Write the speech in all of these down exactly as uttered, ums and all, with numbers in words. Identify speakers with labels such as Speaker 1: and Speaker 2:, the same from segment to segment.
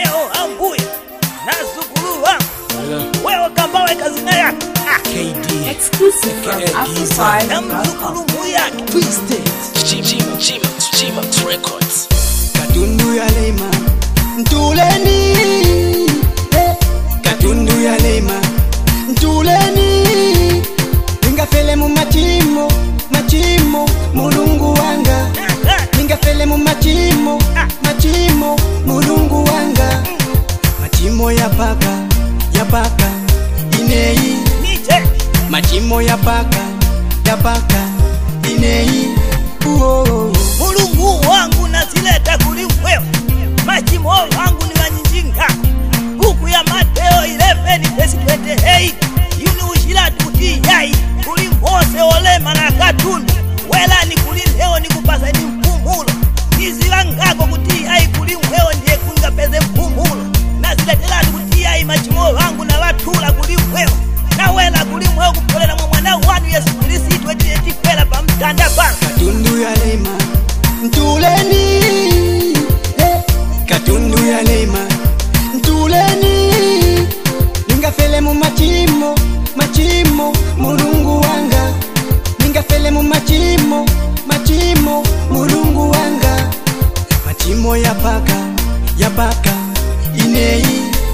Speaker 1: leo ambuye nazukulu wangu wewe kambawe kazina yake
Speaker 2: K D
Speaker 3: exclusive from Amplified
Speaker 1: na mzukulu yake
Speaker 2: Twisted Chima Chima Chima Records
Speaker 4: Katundu ya lema ntuleni eh. Katundu ya lema ntuleni ningafele mu machimo machimo mulungu wanga ningafele mu machimo machimo mulungu wanga machimo ya paka ya paka inei machimo ya paka ya paka inei uo
Speaker 1: mulungu wangu nasileta kuli wewe machimo wangu ni wanyinjinga buku ya Mateo eleven verse twenty-eight yuni ushila tuti yai kuli Mose olema na Katundu wela ni kuli leo ni kupasa ni mpumulo nizila ngako kuti yai kuli wewe ndiye kunga peze mpumulo nasiletela kuti yai machimo wangu na watula kuli wewe na wela kuli wewe kupolela mwana wanu Yesu Kristo wetu kwela pa mtanda bana
Speaker 4: Katundu ya lema ntuleni eh. Katundu ya lema ntuleni ningafele mu machimo machimo mulungu wanga ningafele mu machimo machimo mulungu wanga machimo ya paka ya paka inei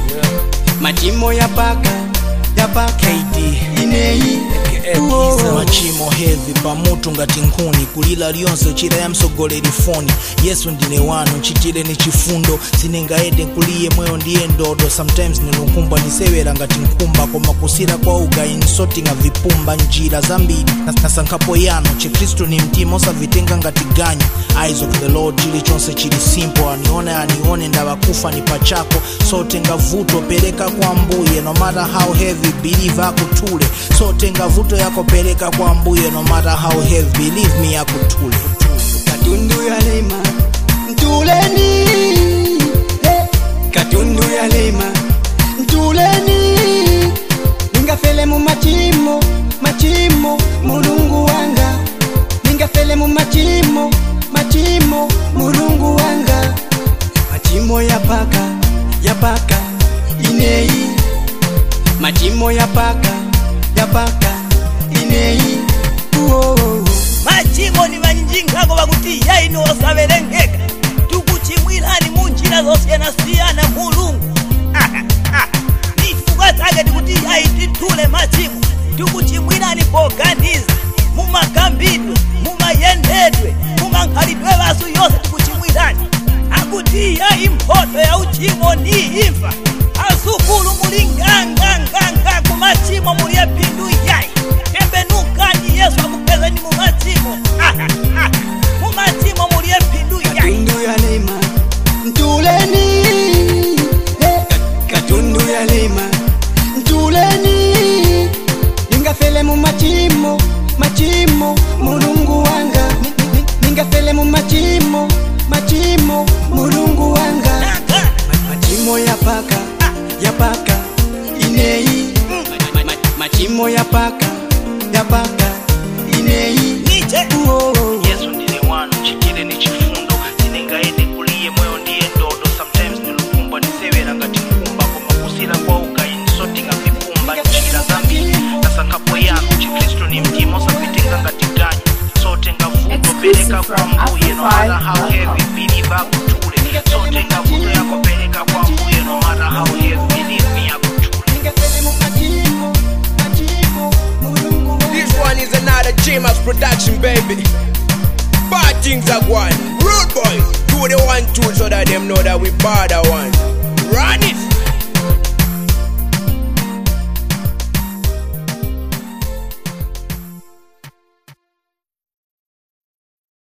Speaker 4: machimo ya paka ya paka
Speaker 2: K D
Speaker 4: inei
Speaker 2: machimo heavy pamutu ngati nkuni kulila lyonse chira ya msogolera foni Yesu ndine wanu nchitire ni chifundo sinengaende kuliye moyo ndiye ndodo sometimes ninokumba nisewera ngati nkumba koma kusira kwa uga insorting vipumba njira zambiri nasankapo yano Chikristo ni mtima osavitenga ngati ganyo eyes of the Lord chili chonse chili simple anione anione ndabakufa ni pachako sote ngavuto peleka kwa mbuye no matter how heavy believe akutule sote ngavuto yako peleka kwa mbuye no matter how heavy believe me akutule
Speaker 4: Katundu ya lema ntuleni eh. Katundu ya lema ntuleni ningafele mu machimo machimo mulungu wanga ningafele mu machimo machimo mulungu wanga machimo ya paka ya paka inei machimo ya paka ya paka inei uo
Speaker 1: machimo ni wanyinjinga ko bakuti yai no saberengeka tukuchimwirani munjira zose na siyana mulungu nifuga tage kuti yai titule machimo tukuchimwirani poganiza mumakambidwe mumayendedwe mumankhalidwe basu yose tukuchimwirani akuti yai mpoto ya uchimo ni imfa asukulu mulinganga nganga kumachimo muliye pindu yai tembenukani Yesu akupeza ni mumachimo mumachimo muliye pindu yai
Speaker 4: Katundu ya lema ntuleni eh. Katundu ya lema ntuleni ningafele mu machimo machimo mulungu wanga ningafele mu machimo machimo mulungu wanga machimo ya paka ya paka inei machimo ya paka ya paka inei uo
Speaker 2: Yesu ndine wanu chitire ni chifundo sinengaende kuliye moyo ndiye ndodo sometimes nilukumba nisewera ngati nkumba koma kusira kwa uga insorting vipumba njira zambiri nasankapo yano Chikristo ni mtima osavitenga ngati ganyo sote ngavuto peleka kwa mbuye no matter how heavy believe akutule sote ngavuto yako peleka kwa mbuye no matter how heavy believe me akutule
Speaker 4: ningafele mu machimo machimo mulungu wanga.
Speaker 5: This one is another James production, baby. Bad things are going. Rude boy, do the one two so that them know that we bad one. Run it.